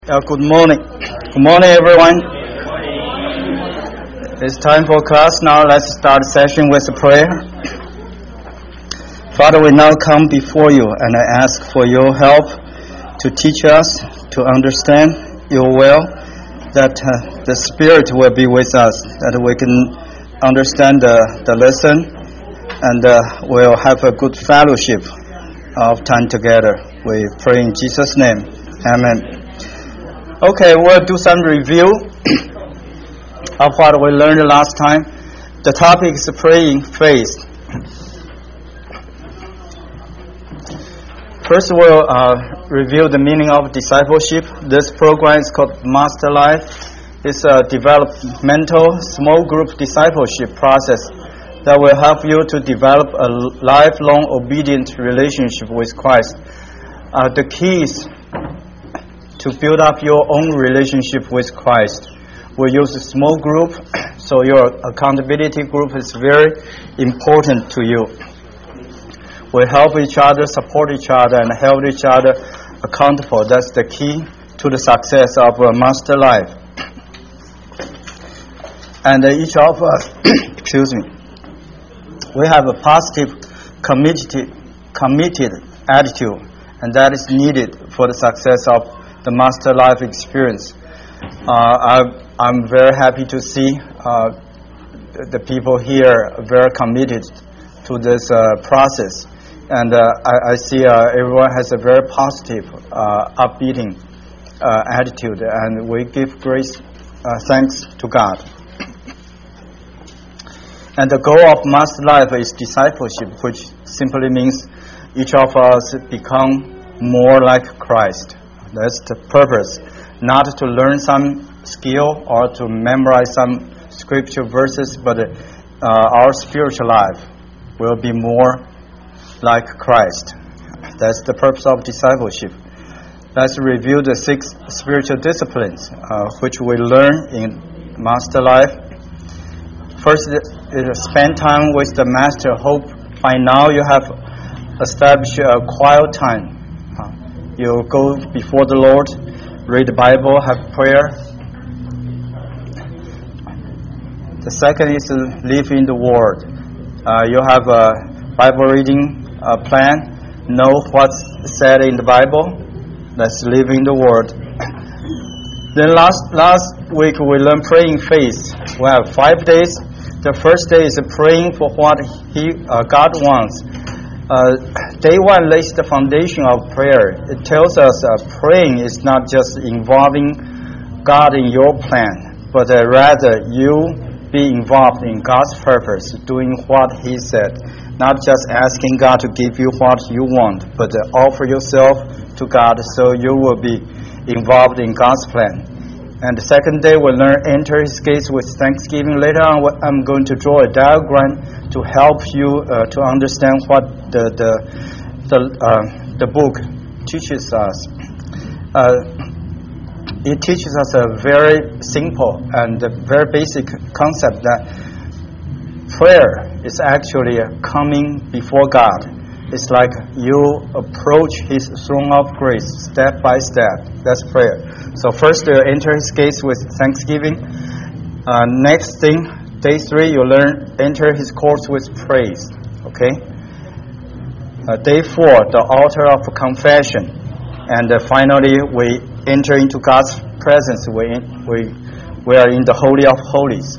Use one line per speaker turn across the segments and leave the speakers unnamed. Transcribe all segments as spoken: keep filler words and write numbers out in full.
Uh, good morning. Good morning, everyone. It's time for class now. Let's start the session with a prayer. Father, we now come before you and I ask for your help to teach us to understand your will, that uh, the Spirit will be with us, that we can understand the, the lesson and uh, we'll have a good fellowship of time together. We pray in Jesus' name. Amen. Okay, we'll do some review of what we learned last time. The topic is praying faith. First, we'll uh, review the meaning of discipleship. This program is called Master Life. It's a developmental small group discipleship process that will help you to develop a lifelong obedient relationship with Christ. Uh, the key is to build up your own relationship with Christ. We use a small group, so your accountability group is very important to you. We help each other, support each other, and hold each other accountable. That's the key to the success of a master life. And each of us, excuse me, we have a positive, committed, committed attitude, and that is needed for the success of the master life experience. Uh, I, I'm very happy to see uh, the people here very committed to this uh, process. And uh, I, I see uh, everyone has a very positive, uh, upbeating uh, attitude, and we give great uh, thanks to God. And the goal of master life is discipleship, which simply means each of us become more like Christ. That's the purpose, not to learn some skill or to memorize some scripture verses, but uh, our spiritual life will be more like Christ. That's the purpose of discipleship. Let's review the six spiritual disciplines uh, which we learn in Master Life. First is spend time with the Master. Hope by now you have established a quiet time. You go before the Lord, read the Bible, have prayer. The second is to live in the Word. Uh, you have a Bible reading uh, plan, know what's said in the Bible. Let's live in the Word. Then last last week we learned praying faith. We have five days. The first day is praying for what He uh, God wants. Uh, day one lays the foundation of prayer. It tells us uh, praying is not just involving God in your plan, but uh, rather you be involved in God's purpose, doing what He said. Not just asking God to give you what you want, but uh, offer yourself to God so you will be involved in God's plan. And the second day we'll learn enter His gates with thanksgiving. Later on I'm going to draw a diagram to help you uh, to understand what the the the, uh, the book teaches us. Uh, it teaches us a very simple and very basic concept that prayer is actually coming before God. It's like you approach His throne of grace step by step. That's prayer. So first you enter His gates with thanksgiving. Uh, next thing, day three, you learn enter His courts with praise. Okay. Uh, day four, the altar of confession, and uh, finally we enter into God's presence. We we we are in the Holy of Holies.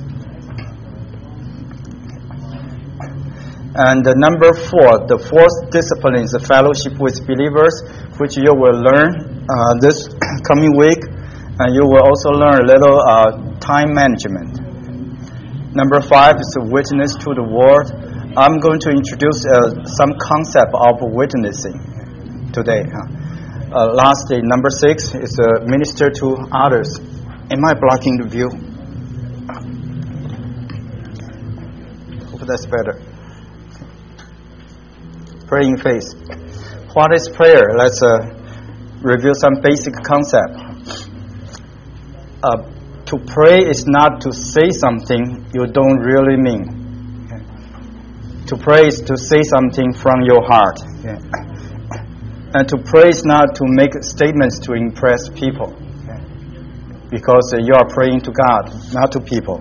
And uh, number four, the fourth discipline is the fellowship with believers, which you will learn uh, this coming week, and you will also learn a little uh, time management. Number five is the witness to the world. I'm going to introduce uh, some concept of witnessing today. Uh, lastly, number six is uh, minister to others. Am I blocking the view? Hope that's better. Praying faith. What is prayer? Let's uh, review some basic concept. Uh, to pray is not to say something you don't really mean. Okay. To pray is to say something from your heart. Okay. And to pray is not to make statements to impress people. Okay. because you are praying to God, not to people.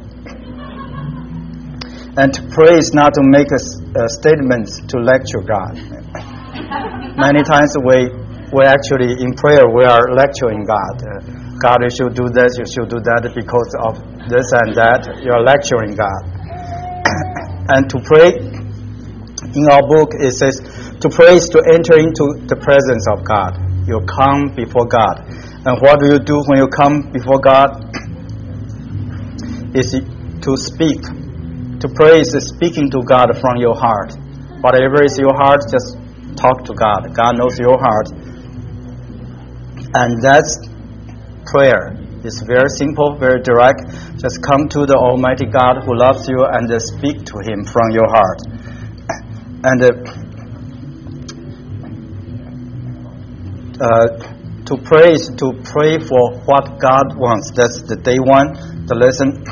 And to pray is not to make a, a statement to lecture God. Many times we we actually in prayer we are lecturing God. Uh, God, you should do this, you should do that because of this and that. You are lecturing God. And to pray, in our book it says, to pray is to enter into the presence of God. You come before God. And what do you do when you come before God? Is to speak. To pray is speaking to God from your heart. Whatever is your heart, just talk to God. God knows your heart. And that's prayer. It's very simple, very direct. Just come to the Almighty God who loves you and uh, speak to Him from your heart. And uh, uh, to pray is to pray for what God wants. That's the day one, the lesson.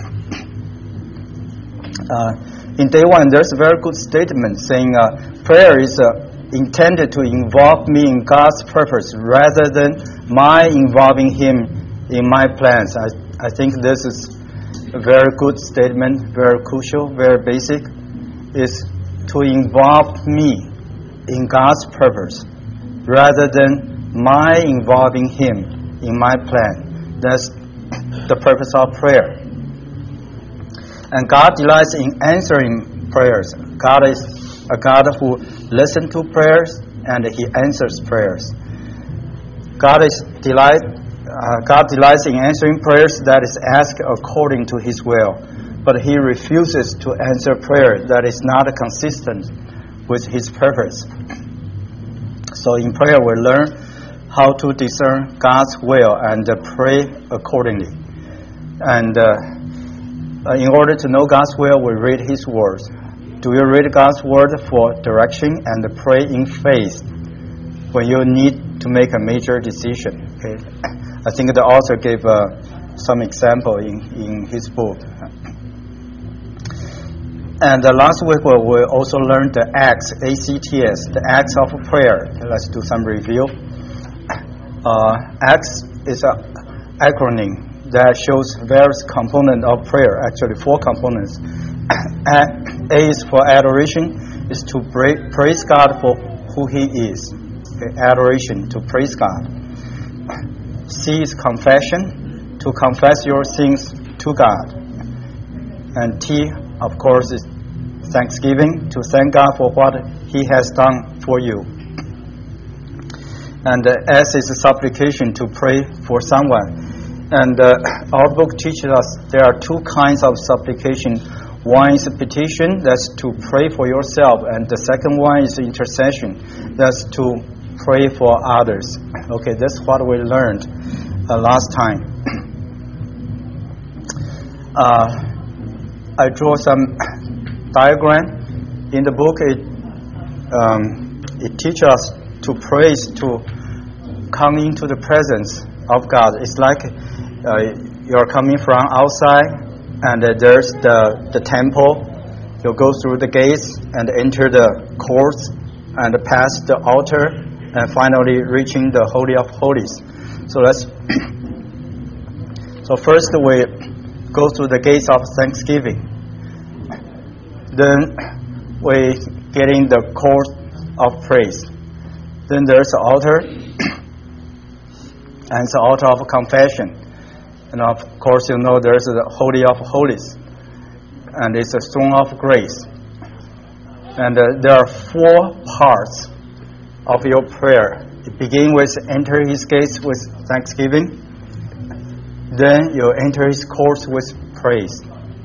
Uh, in day one, there's a very good statement saying uh, prayer is uh, intended to involve me in God's purpose rather than my involving Him in my plans. I, I think this is a very good statement, very crucial, very basic. Is to involve me in God's purpose rather than my involving Him in my plan. That's the purpose of prayer. And God delights in answering prayers. God is a God who listens to prayers and He answers prayers. God is delight. Uh, God delights in answering prayers that is asked according to His will, but He refuses to answer prayer that is not consistent with His purpose. So in prayer we learn how to discern God's will and uh, pray accordingly. And uh, in order to know God's will, we read His words. Do you read God's word for direction and pray in faith when you need to make a major decision? Okay? I think the author gave uh, some example in, in his book. And uh, last week we, we also learned the acts, A C T S, the acts of prayer. Let's do some review. Uh, acts is an acronym that shows various components of prayer, actually four components. A is for adoration, is to pray, praise God for who He is. Okay, adoration, to praise God. C is confession, to confess your sins to God. And T, of course, is thanksgiving, to thank God for what He has done for you. And uh, S is a supplication, to pray for someone. And uh, our book teaches us there are two kinds of supplication. One is a petition, that's to pray for yourself, and the second one is intercession, that's to pray for others. Okay, that's what we learned uh, last time. Uh, I draw some diagram in the book. It um, it teaches us to praise, to come into the presence of God. It's like uh, you're coming from outside, and uh, there's the the temple. You go through the gates and enter the courts and pass the altar, and finally reaching the Holy of Holies. So let's. So first we go through the gates of thanksgiving. Then we get in the court of praise. Then there's the altar, and it's the altar of confession. And of course, you know there's the Holy of Holies, and it's a throne of grace. And uh, there are four parts of your prayer. You begin with enter His gates with thanksgiving. Then you enter His courts with praise.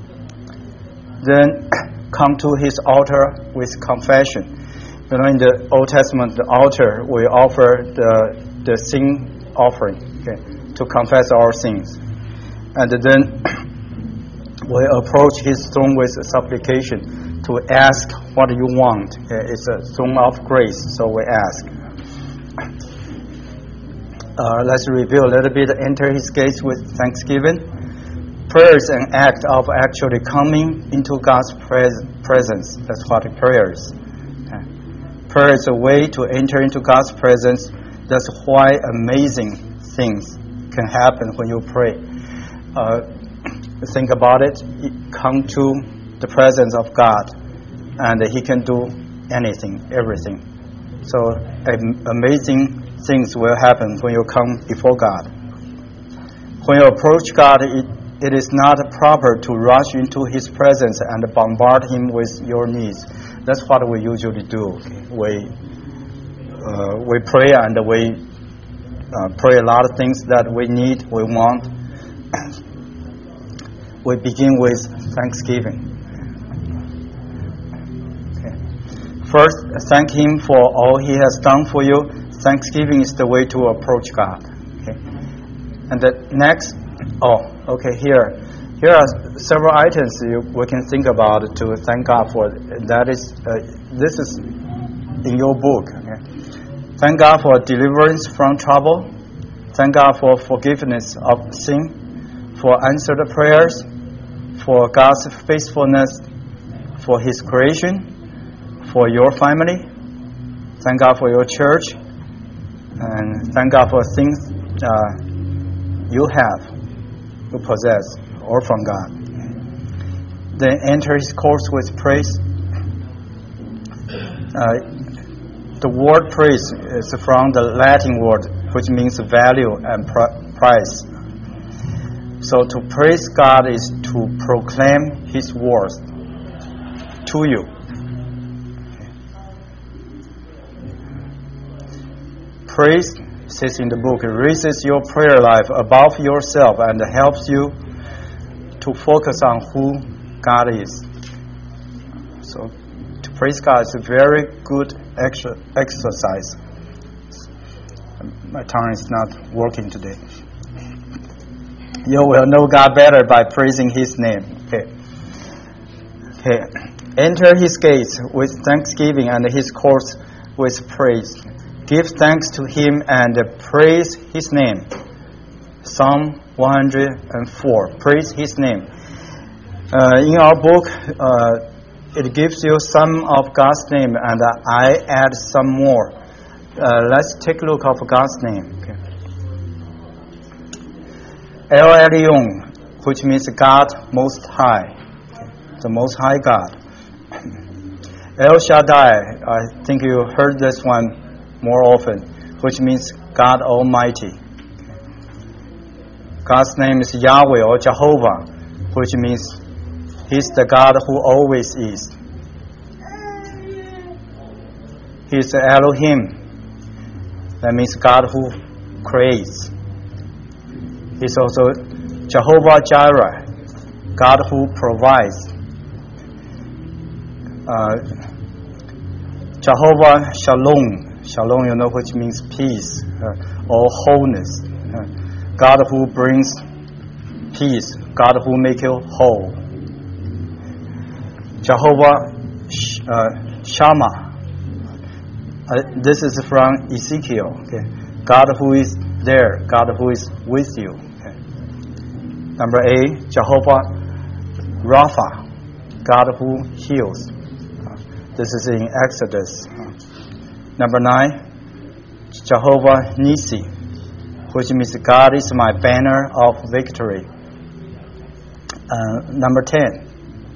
Then come to His altar with confession. You know, in the Old Testament, the altar, we offer the the sin offering, okay, to confess our sins. And then we approach His throne with supplication to ask what you want. Okay? It's a throne of grace, so we ask. Uh, let's review a little bit. Enter His gates with thanksgiving. Prayer is an act of actually coming into God's pres- presence. That's what prayer is. Okay. Prayer is a way to enter into God's presence. That's why amazing things can happen when you pray. uh, think about it, come to the presence of God, and He can do anything, everything. So am- amazing things will happen when you come before God. When you approach God, it, it is not proper to rush into His presence and bombard Him with your needs. That's what we usually do. Okay? We uh, we pray and we uh, pray a lot of things that we need, we want. We begin with thanksgiving. Okay. First, thank Him for all He has done for you. Thanksgiving is the way to approach God. Okay. And the next, oh, okay, here. Here are several items you, we can think about to thank God for. That is, uh, this is in your book. Okay? Thank God for deliverance from trouble. Thank God for forgiveness of sin, for answered prayers, for God's faithfulness, for His creation, for your family. Thank God for your church, and thank God for things uh, you have, you possess, or from God. Then enter His courts with praise. Uh, the word praise is from the Latin word, which means value and pr- price. So to praise God is to proclaim His worth to you. Praise, says in the book, raises your prayer life above yourself and helps you to focus on who God is. So to praise God is a very good ex- exercise. My tongue is not working today. You will know God better by praising His name. Okay. Okay. Enter His gates with thanksgiving and His courts with praise. Give thanks to Him and praise His name. Psalm one hundred four. Praise His name. Uh, in our book, uh, it gives you some of God's name, and I add some more. Uh, let's take a look of God's name. Okay. El Elyon, which means God Most High, okay. The Most High God. El Shaddai, I think you heard this one more often, which means God Almighty. Okay. God's name is Yahweh or Jehovah, which means He's the God who always is. He's Elohim. That means God who creates. He's also Jehovah Jireh, God who provides. Uh, Jehovah Shalom. Shalom, you know, which means peace uh, or wholeness. Uh, God who brings peace. God who makes you whole. Jehovah uh, Shammah. Uh, this is from Ezekiel. Okay, God who is there, God who is with you. Okay. Number eight, Jehovah Rapha, God who heals. Uh, this is in Exodus. Uh, number nine, Jehovah Nissi, which means God is my banner of victory. Uh, number ten,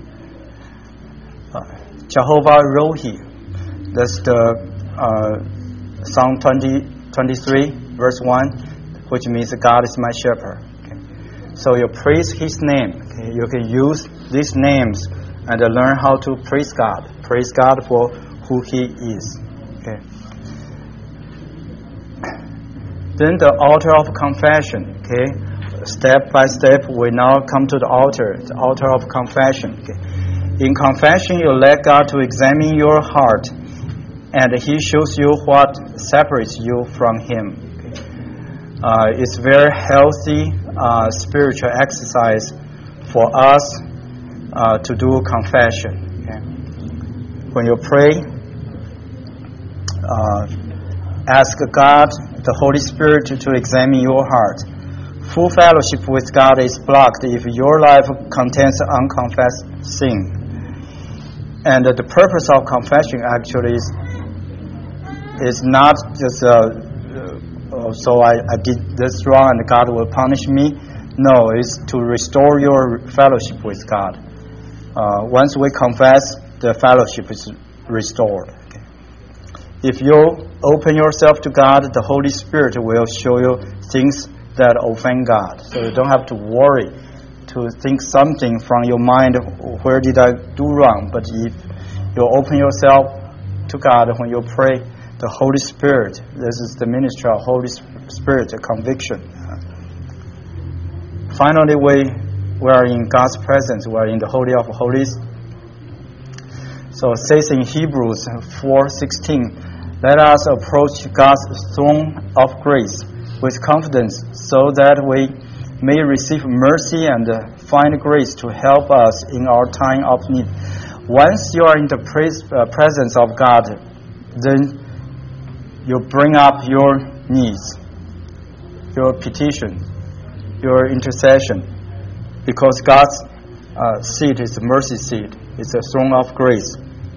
uh, Jehovah Rohi. That's the Uh, Psalm twenty, twenty-three, verse one, which means God is my shepherd. Okay. So you praise His name. Okay. You can use these names and uh, learn how to praise God. Praise God for who He is. Okay. Then the altar of confession. Okay. Step by step, we now come to the altar, the altar of confession. Okay. In confession, you let God to examine your heart, and He shows you what separates you from Him. Okay. Uh, it's very healthy uh, spiritual exercise for us uh, to do confession. Okay. When you pray, uh, ask God, the Holy Spirit, to, to examine your heart. Full fellowship with God is blocked if your life contains unconfessed sin. And uh, the purpose of confession actually is It's not just uh, uh, so I, I did this wrong and God will punish me. No, it's to restore your fellowship with God. Uh, once we confess, the fellowship is restored. Okay. If you open yourself to God, the Holy Spirit will show you things that offend God. So you don't have to worry to think something from your mind, where did I do wrong? But if you open yourself to God when you pray, the Holy Spirit, this is the ministry of Holy Spirit, a conviction. Finally, we, we are in God's presence. We are in the Holy of Holies. So it says in Hebrews four sixteen, let us approach God's throne of grace with confidence so that we may receive mercy and find grace to help us in our time of need. Once you are in the praise, uh, presence of God, then you bring up your needs, your petition, your intercession, because God's uh, seat is a mercy seat. It's a throne of grace.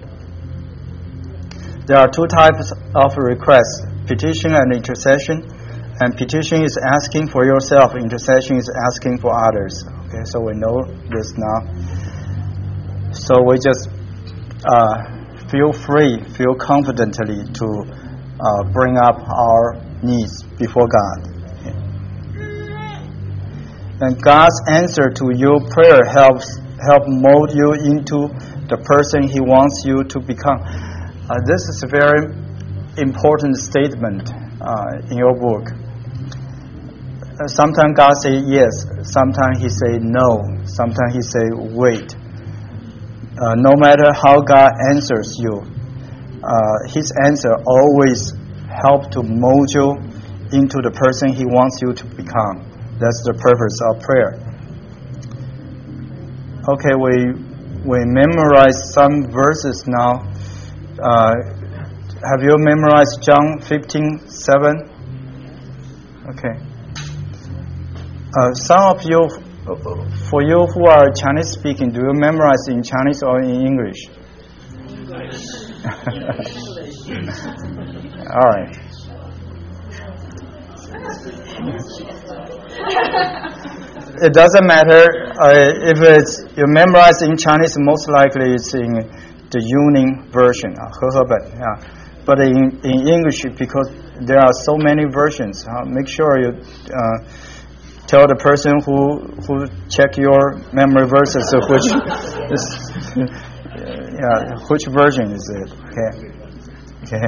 There are two types of requests, petition and intercession. And petition is asking for yourself, intercession is asking for others. Okay, so we know this now. So we just uh, feel free, feel confidently to uh, bring up our needs before God. Okay. And God's answer to your prayer helps help mold you into the person He wants you to become. Uh, this is a very important statement uh, in your book. Uh, sometimes God say yes, sometimes He say no, sometimes He say wait. Uh, no matter how God answers you, uh, His answer always help to mold you into the person He wants you to become. That's the purpose of prayer. Okay, we we memorize some verses now. Uh, have you memorized John fifteen seven? Okay. Uh, some of you, for you who are Chinese speaking, do you memorize in Chinese or in English? English. All right. It doesn't matter uh, if it's you memorize in Chinese. Most likely it's in the Yuning version, uh, He He Ben. Yeah. But in in English, because there are so many versions, uh, make sure you uh, tell the person who who check your memory verses uh, which is, yeah, which version is it? Okay. Okay.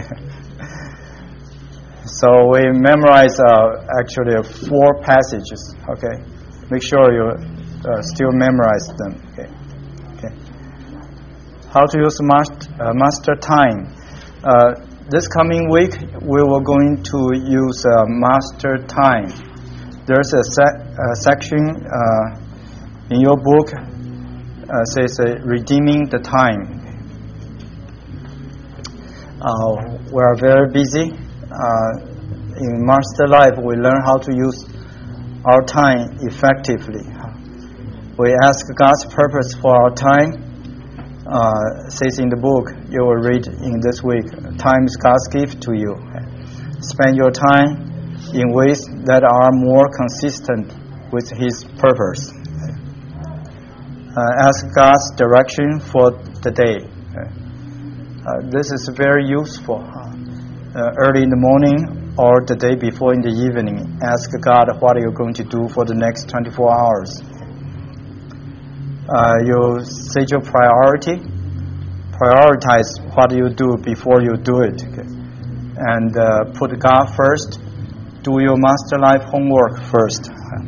So we memorize uh, actually four passages. Okay. Make sure you uh, still memorize them. Okay. Okay. How to use master, uh, master time. Uh, this coming week, we will going to use uh, master time. There's a, sec- a section uh, in your book uh, says uh, redeeming the time. Uh, we are very busy. Uh, in Master Life, we learn how to use our time effectively. We ask God's purpose for our time. Uh, says in the book you will read in this week, time is God's gift to you. Spend your time in ways that are more consistent with His purpose. Uh, ask God's direction for the day. Uh, this is very useful. Uh, early in the morning or the day before in the evening, ask God what you're going to do for the next twenty-four hours. Uh, you set your priority, prioritize what you do before you do it, okay? And uh, put God first. Do your Master Life homework first,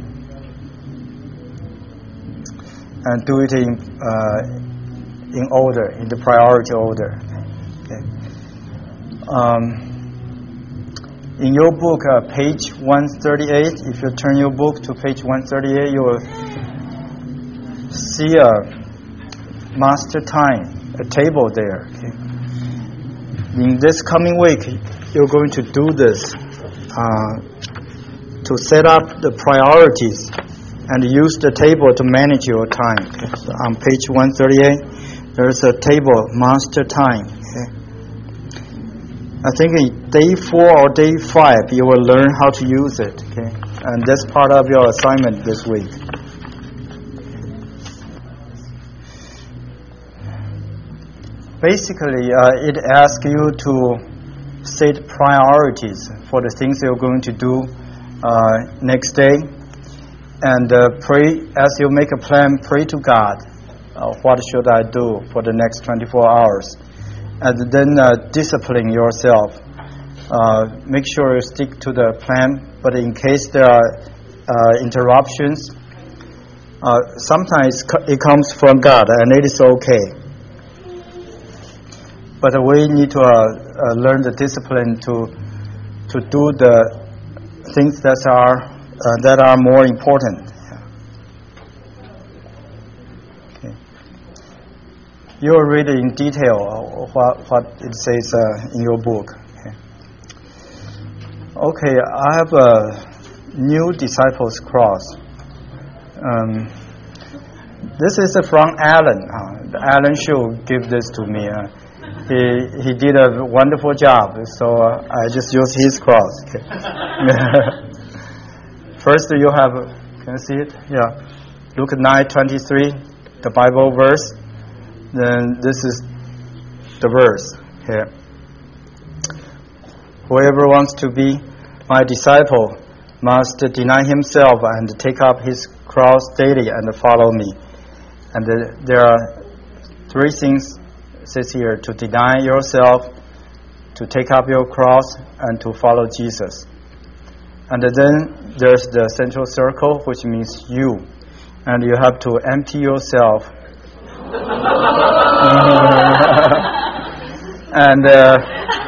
and do it in uh, in order, in the priority order. Okay. Um, in your book, uh, page one thirty-eight, if you turn your book to page one thirty-eight, you will see a master time, a table there. Okay. In this coming week, you're going to do this uh, to set up the priorities and use the table to manage your time. Okay. So on page one thirty-eight, there's a table, master time. Okay. I think in day four or day five, you will learn how to use it. Okay. And that's part of your assignment this week. Basically, uh, it asks you to set priorities for the things you're going to do uh, next day. And uh, pray, as you make a plan, pray to God. Uh, what should I do for the next twenty-four hours? And then uh, discipline yourself. Uh, make sure you stick to the plan. But in case there are uh, interruptions, uh, sometimes it comes from God, and it is okay. But we need to uh, uh, learn the discipline to to do the things that are uh, that are more important. Okay. You will read in detail what what it says uh, in your book. Okay. Okay, I have a new disciples cross. Um, this is from Alan. Uh, Alan Shu gave this to me. Uh, He he did a wonderful job, so uh, I just use his cross. Okay. First, you have, can you see it? Yeah, Luke nine twenty-three, the Bible verse. Then this is the verse here. Whoever wants to be my disciple must deny himself and take up his cross daily and follow me. And uh, there are three things. It says here, to deny yourself, to take up your cross, and to follow Jesus. And then there's the central circle, which means you. And you have to empty yourself. and uh,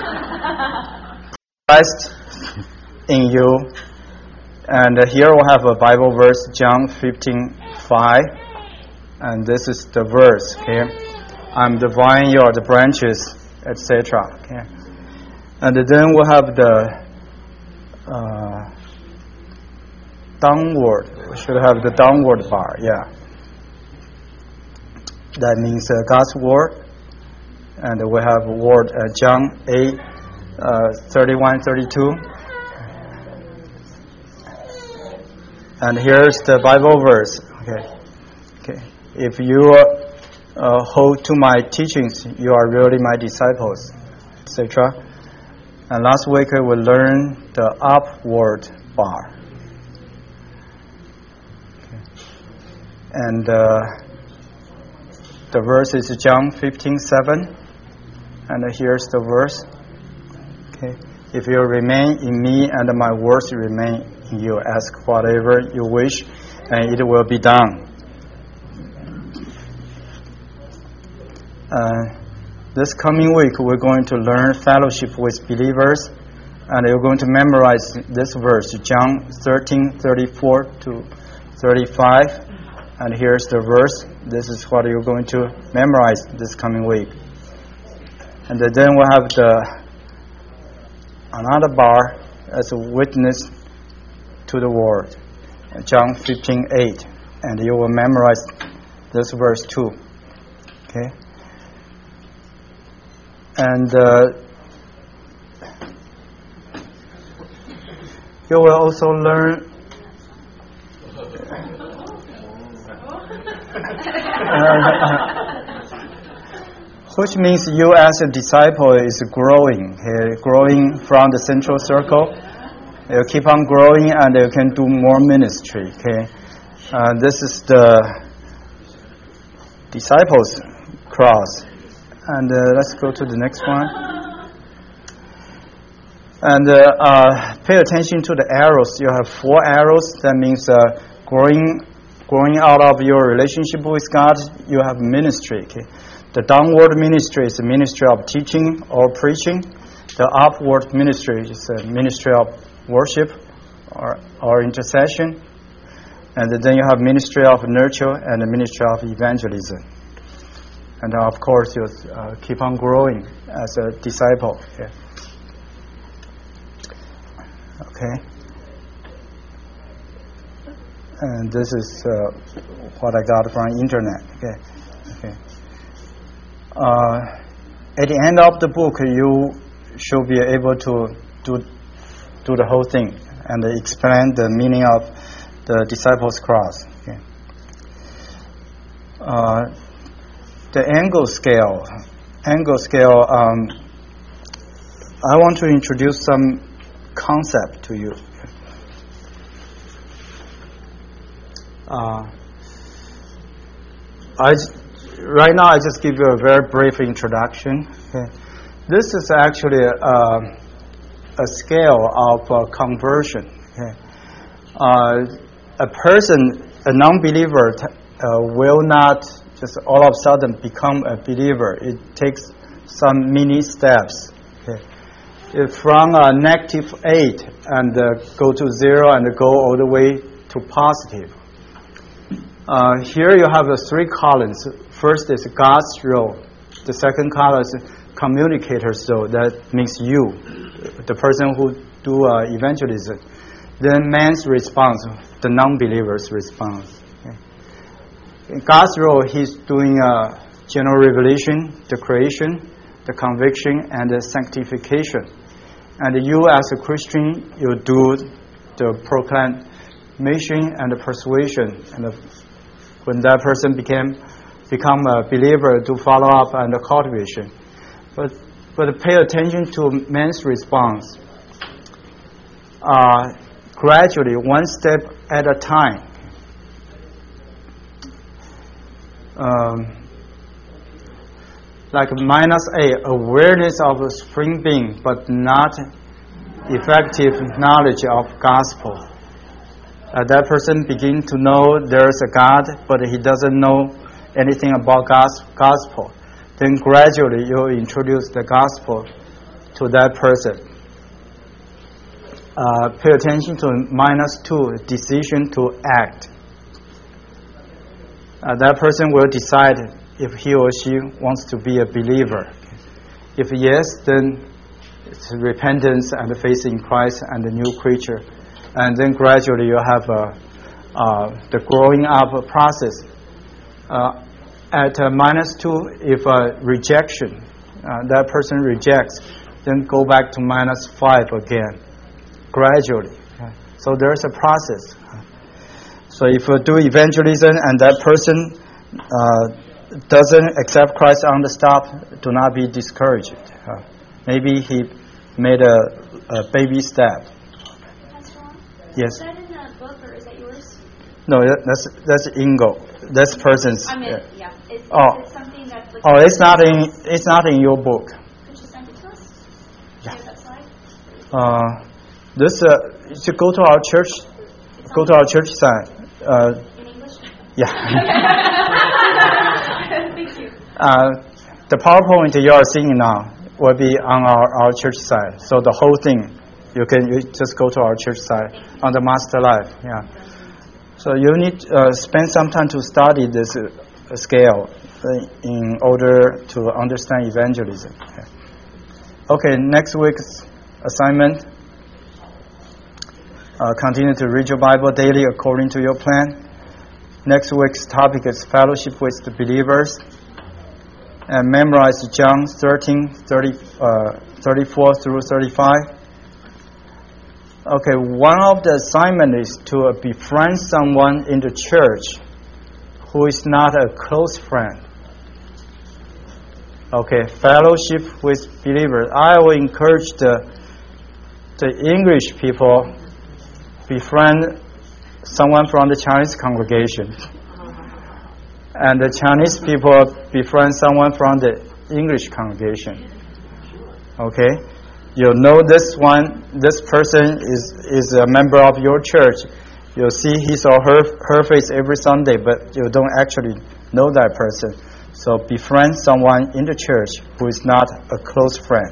Christ in you. And uh, here we have a Bible verse, John fifteen five. And this is the verse, okay? I'm the vine, you are the branches, et cetera. Okay. And then we have the uh, downward. We should have the downward bar, yeah. That means uh, God's word. And we have word uh, John eight, thirty-one, thirty-two. And here's the Bible verse. Okay. Okay. If you uh, Uh, hold to my teachings, you are really my disciples, et cetera. And last week we learned the upward bar. Okay. And uh, the verse is John fifteen seven. And here's the verse. Okay. If you remain in me and my words remain in you, ask whatever you wish, and it will be done. Uh, this coming week, we're going to learn fellowship with believers, and you're going to memorize this verse, John thirteen thirty-four to thirty-five. And here's the verse. This is what you're going to memorize this coming week. And then we'll have the another bar as a witness to the word, John fifteen eight, and you will memorize this verse too. Okay. And uh, you will also learn which means you as a disciple is growing, okay? Growing from the central circle. You keep on growing and you can do more ministry. Okay, uh, this is the disciples cross. And uh, let's go to the next one. And uh, uh, pay attention to the arrows. You have four arrows. That means uh, growing, growing out of your relationship with God. You have ministry. Okay? The downward ministry is a ministry of teaching or preaching. The upward ministry is a ministry of worship or, or intercession. And then you have ministry of nurture and the ministry of evangelism. And uh, of course, you uh, keep on growing as a disciple. Okay. okay. And this is uh, what I got from internet. Okay. Okay. Uh, at the end of the book, you should be able to do do the whole thing. and explain the meaning of the disciples' cross. Okay. Uh, the angle scale. Angle scale. Um, I want to introduce some concept to you. Uh, I right now I just give you a very brief introduction. Okay. This is actually a, a scale of uh, conversion. Okay. Uh, a person, a non-believer, t- uh, will not just all of a sudden become a believer. It takes some mini steps. Okay. If from a negative eight and uh, go to zero and go all the way to positive. Uh, here you have the three columns. First is God's role. The second column is communicator's role. That means you, the person who do uh, evangelism. Then man's response, the non-believer's response. Okay. In God's role, He's doing uh, general revelation, the creation, the conviction, and the sanctification. And you as a Christian, you do the proclamation and the persuasion. And the, when that person became become a believer, to follow up and the cultivation. But but pay attention to man's response. Uh, gradually, one step at a time. Um, like minus A, awareness of a supreme being, but not effective knowledge of gospel. Uh, that person begins to know there's a God, but he doesn't know anything about God's gospel. Then gradually you introduce the gospel to that person. Uh, pay attention to minus two, decision to act. Uh, that person will decide if he or she wants to be a believer. If yes, then it's repentance and faith in Christ and the new creature. And then gradually you have uh, uh, the growing up process. Uh, at uh, minus two, if uh, rejection, uh, that person rejects, then go back to minus five again, gradually. So there's a process. So if you do evangelism and that person uh, doesn't accept Christ on the stop, do not be discouraged. Uh, maybe he made a, a baby step. Yes.
Is that in the book or is that yours?
No, that's that's Ingo. That's person's.
I mean,
uh,
yeah. Is,
oh.
is it something that?
Oh, it's not in it's not in your book.
Could you send it to us?
Yeah.
Do you have that slide?
Uh, this uh, to go to our church, go to our church site. Uh,
in English?
Yeah.
Thank you.
Uh, the PowerPoint you are seeing now will be on our, our church site. So the whole thing. You can you just go to our church site on the Master Life. Yeah. So you need uh, spend some time to study this uh, scale uh, in order to understand evangelism. Okay. Okay. Next week's assignment. Uh, continue to read your Bible daily according to your plan. Next week's topic is fellowship with the believers. And memorize John thirteen, thirty, uh, thirty-four through thirty-five. Okay, one of the assignments is to befriend someone in the church who is not a close friend. Okay, fellowship with believers. I will encourage the the English people befriend someone from the Chinese congregation, and the Chinese people befriend someone from the English congregation. Okay. You know this one, this person is, is a member of your church. You see his or her her face every Sunday, but you don't actually know that person. So befriend someone in the church who is not a close friend.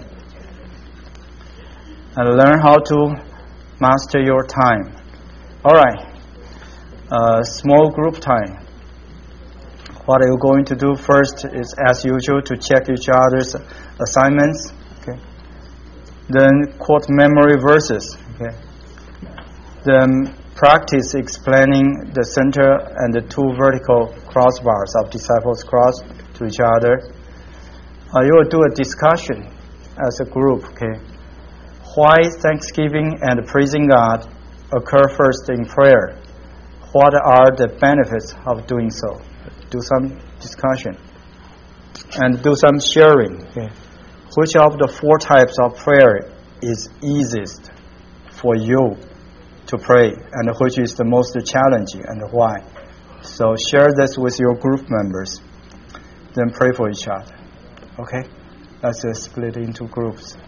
And learn how to master your time. All right. Uh, small group time. What are you going to do first is, as usual, to check each other's assignments. Okay. Then quote memory verses. Okay. Then practice explaining the center and the two vertical crossbars of disciples' cross to each other. Uh, you will do a discussion as a group. Okay. Why thanksgiving and praising God occur first in prayer. What are the benefits of doing so? Do some discussion and do some sharing. Okay. Which of the four types of prayer is easiest for you to pray, and which is the most challenging, and why? So share this with your group members. Then pray for each other. Okay? Let's uh, split into groups.